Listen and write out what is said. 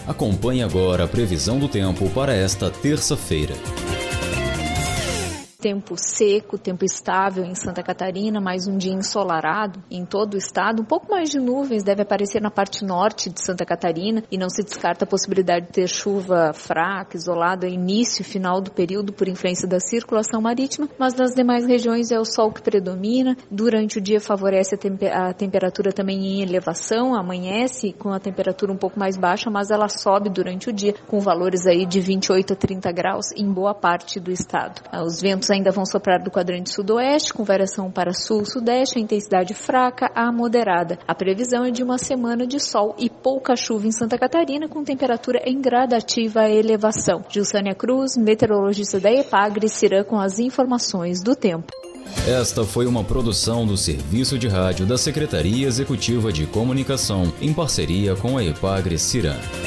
Acompanhe agora a previsão do tempo para esta terça-feira. Tempo seco, tempo estável em Santa Catarina, mais um dia ensolarado em todo o estado. Um pouco mais de nuvens deve aparecer na parte norte de Santa Catarina e não se descarta a possibilidade de ter chuva fraca, isolada, início e final do período por influência da circulação marítima, mas nas demais regiões é o sol que predomina. Durante o dia favorece a temperatura também em elevação, amanhece com a temperatura um pouco mais baixa, mas ela sobe durante o dia com valores aí de 28 a 30 graus em boa parte do estado. Os ventos ainda vão soprar do quadrante sudoeste, com variação para sul-sudeste, a intensidade fraca a moderada. A previsão é de uma semana de sol e pouca chuva em Santa Catarina, com temperatura em gradativa elevação. Gilsânia Cruz, meteorologista da EPAGRE, Ciran, com as informações do tempo. Esta foi uma produção do Serviço de Rádio da Secretaria Executiva de Comunicação, em parceria com a EPAGRE Ciran.